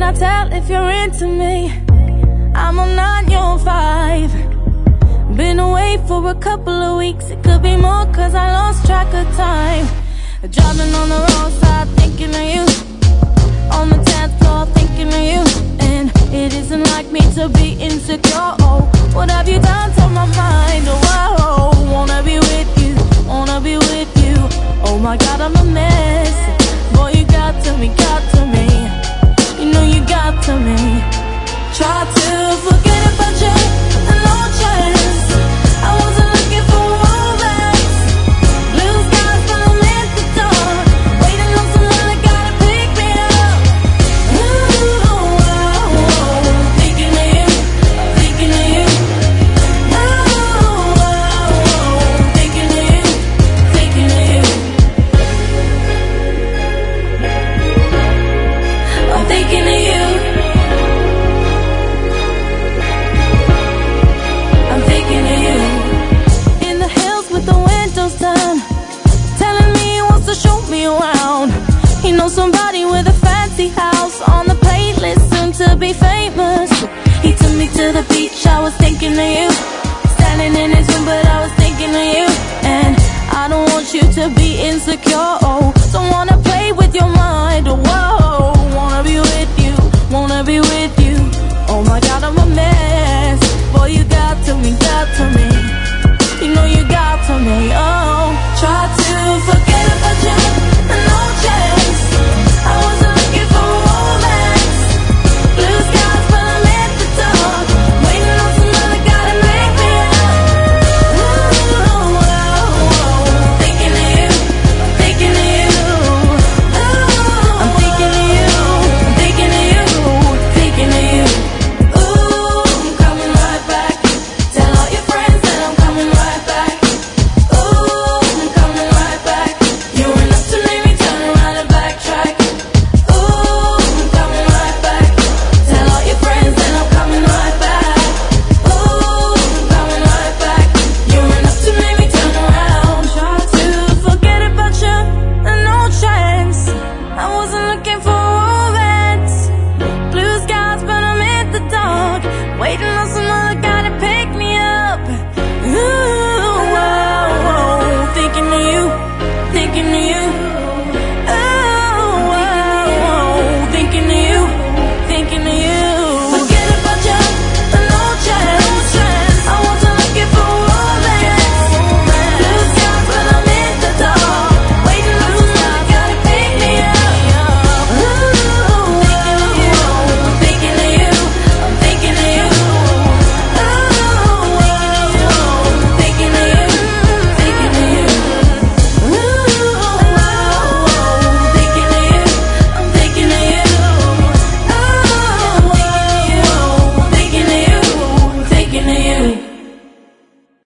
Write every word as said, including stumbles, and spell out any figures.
I tell if you're into me? I'm a nine, you're five. Been away for a couple of weeks. It could be more cause I lost track of time. Driving on the wrong side, thinking of you. On the dance floor, thinking of you. And it isn't like me to be insecure. Oh, what have you done to my mind? Oh, whoa, wanna be with you, wanna be with you. Oh my God, I'm a mess. Boy, you got to me, got to me. You know you got to me. Try to forget about you, but no chance. I wasn't looking for romance. Blue skies from at the door, waiting on someone that gotta pick me up. Ooh, oh, oh, oh. Thinking of you, thinking of you. Oh, oh, oh. Thinking of you, thinking of you. I'm thinking of you. I'm thinking of you. In the hills with the windows down, telling me he wants to show me around. He knows somebody with a fancy house on the playlist, soon to be famous. He took me to the beach, I was thinking of you. Standing in his room, but I was thinking of you. And I don't want you to be insecure. Oh, don't wanna play with your mind. Whoa, wanna be with you, wanna be with you. Oh my God, I'm a mess.